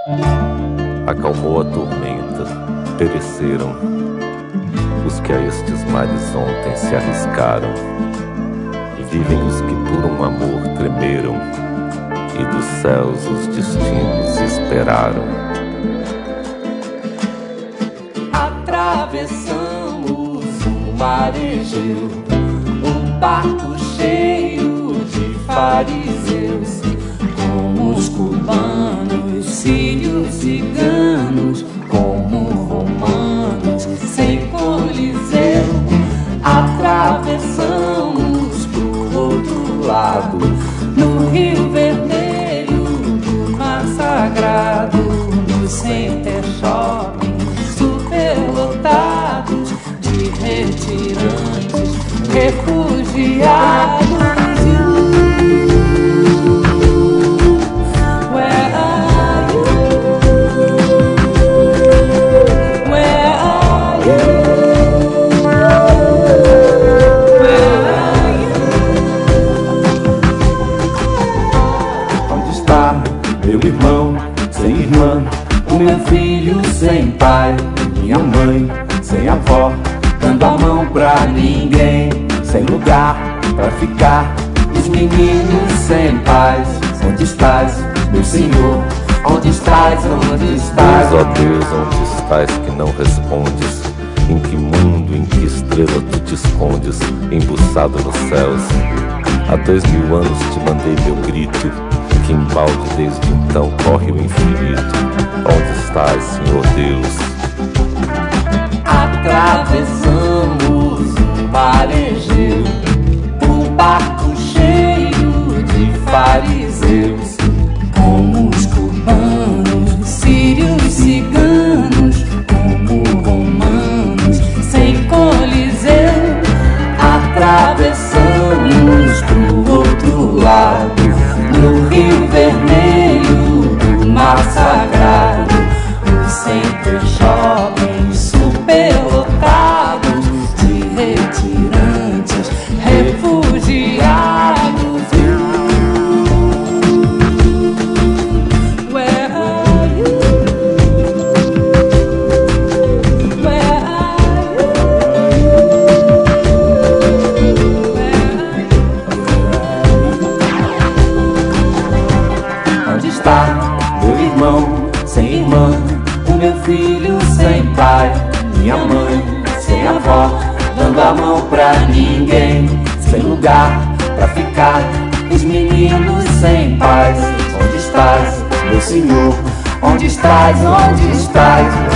Acalmou a tormenta, pereceram os que a estes mares ontem se arriscaram. Vivem os que por um amor tremeram e dos céus os destinos esperaram. Atravessamos o mar Egeu, um barco cheio de fariseus, como os cubanos, sírios, ciganos, como romanos, sem coliseu. Atravessamos pro outro lado, no Rio Vermelho, do Mar Sagrado, no Center Shopping, superlotados de retirantes, refugiados. Meu irmão sem irmã, o meu filho sem pai, minha mãe sem avó, dando a mão pra ninguém, sem lugar pra ficar, os meninos sem paz. Onde estás, meu Senhor? Onde estás, onde estás? Deus, ó Deus, onde estás que não respondes? Em que mundo, em que estrela tu te escondes, embuçado nos céus? Há 2000 anos te mandei meu grito, que embalde desde então corre o infinito. Onde estás, Senhor Deus? Atravessamos o mar Egeu, um barco cheio de fariseus, como os cubanos, sírios, ciganos, como romanos, sem coliseu. Atravessamos pro outro lado, no Rio Vermelho, do Mar Sagrado, o Center Shopping, superlotados de retirantes, refugiados. Where are you? Where are you? Onde está meu irmão sem irmã, o meu filho sem pai, minha mãe sem avó, dando a mão pra ninguém, sem lugar pra ficar, os meninos sem paz. Onde estás, meu Senhor? Onde estás, onde estás?